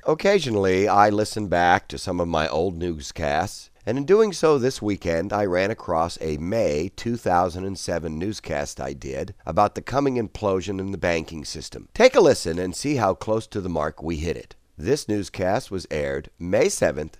Occasionally, I listen back to some of my old newscasts, and in doing so this weekend, I ran across a May 2007 newscast I did about the coming implosion in the banking system. Take a listen and see how close to the mark we hit it. This newscast was aired May 7th,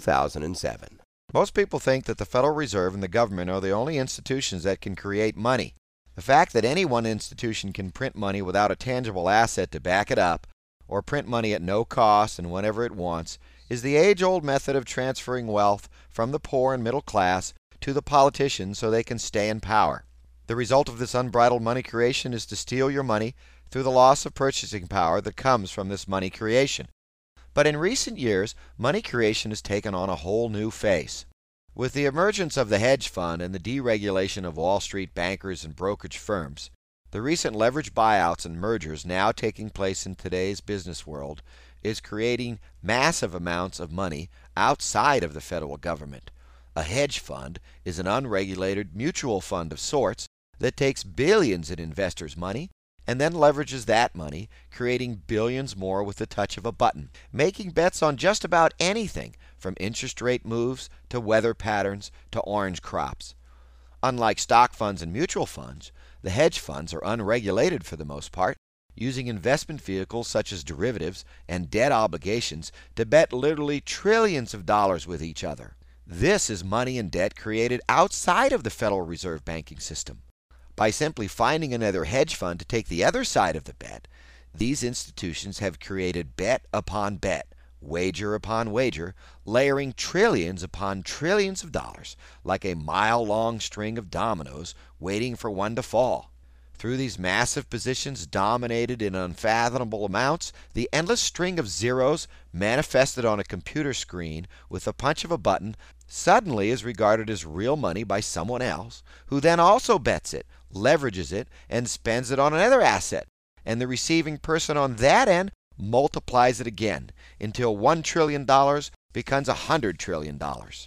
2007. Most people think that the Federal Reserve and the government are the only institutions that can create money. The fact that any one institution can print money without a tangible asset to back it up, or print money at no cost and whenever it wants, is the age-old method of transferring wealth from the poor and middle class to the politicians so they can stay in power. The result of this unbridled money creation is to steal your money through the loss of purchasing power that comes from this money creation. But in recent years, money creation has taken on a whole new face. With the emergence of the hedge fund and the deregulation of Wall Street bankers and brokerage firms, the recent leveraged buyouts and mergers now taking place in today's business world is creating massive amounts of money outside of the federal government. A hedge fund is an unregulated mutual fund of sorts that takes billions in investors' money and then leverages that money, creating billions more with the touch of a button, making bets on just about anything from interest rate moves to weather patterns to orange crops. Unlike stock funds and mutual funds, the hedge funds are unregulated for the most part, using investment vehicles such as derivatives and debt obligations to bet literally trillions of dollars with each other. This is money and debt created outside of the Federal Reserve banking system. By simply finding another hedge fund to take the other side of the bet, these institutions have created bet upon bet, wager upon wager, layering trillions upon trillions of dollars like a mile-long string of dominoes waiting for one to fall. Through these massive positions dominated in unfathomable amounts, the endless string of zeros manifested on a computer screen with the punch of a button suddenly is regarded as real money by someone else, who then also bets it, leverages it, and spends it on another asset, and the receiving person on that end multiplies it again until $1 trillion becomes $100 trillion.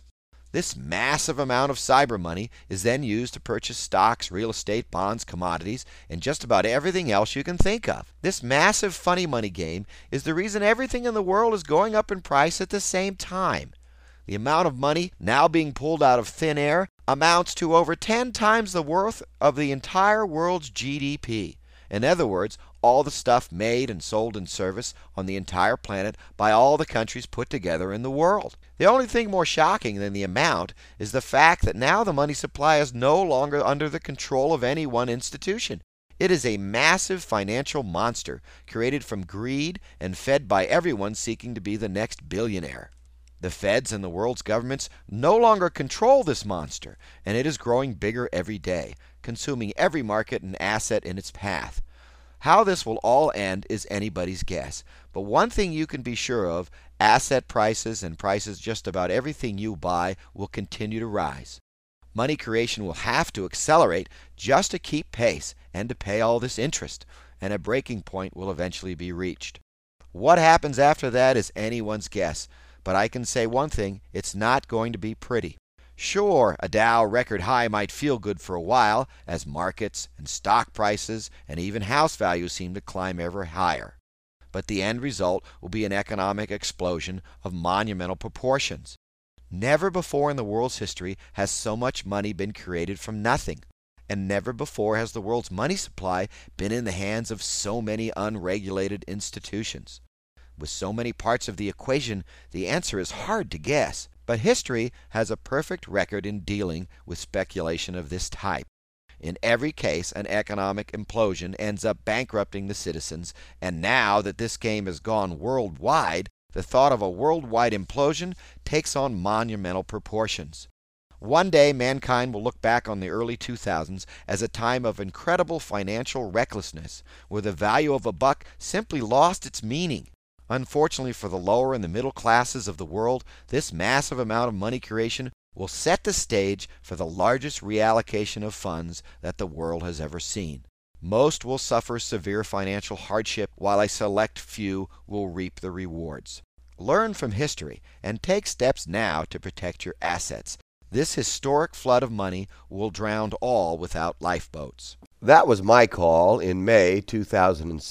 This massive amount of cyber money is then used to purchase stocks, real estate, bonds, commodities, and just about everything else you can think of. This massive funny money game is the reason everything in the world is going up in price at the same time. The amount of money now being pulled out of thin air amounts to over 10 times the worth of the entire world's GDP. In other words, all the stuff made and sold in service on the entire planet by all the countries put together in the world. The only thing more shocking than the amount is the fact that now the money supply is no longer under the control of any one institution. It is a massive financial monster created from greed and fed by everyone seeking to be the next billionaire. The feds and the world's governments no longer control this monster, and it is growing bigger every day, consuming every market and asset in its path. How this will all end is anybody's guess, but one thing you can be sure of, asset prices and prices just about everything you buy will continue to rise. Money creation will have to accelerate just to keep pace and to pay all this interest, and a breaking point will eventually be reached. What happens after that is anyone's guess, but I can say one thing, it's not going to be pretty. Sure, a Dow record high might feel good for a while as markets and stock prices and even house values seem to climb ever higher. But the end result will be an economic explosion of monumental proportions. Never before in the world's history has so much money been created from nothing, and never before has the world's money supply been in the hands of so many unregulated institutions. With so many parts of the equation, the answer is hard to guess. But history has a perfect record in dealing with speculation of this type. In every case, an economic implosion ends up bankrupting the citizens, and now that this game has gone worldwide, the thought of a worldwide implosion takes on monumental proportions. One day, mankind will look back on the early 2000s as a time of incredible financial recklessness, where the value of a buck simply lost its meaning. Unfortunately for the lower and the middle classes of the world, this massive amount of money creation will set the stage for the largest reallocation of funds that the world has ever seen. Most will suffer severe financial hardship, while a select few will reap the rewards. Learn from history and take steps now to protect your assets. This historic flood of money will drown all without lifeboats. That was my call in May 2007.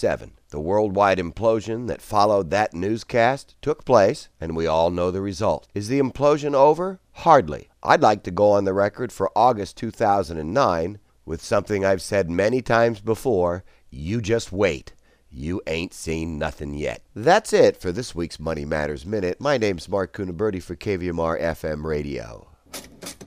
The worldwide implosion that followed that newscast took place, and we all know the result. Is the implosion over? Hardly. I'd like to go on the record for August 2009 with something I've said many times before: you just wait. You ain't seen nothing yet. That's it for this week's Money Matters Minute. My name's Mark Cunaberti for KVMR FM Radio.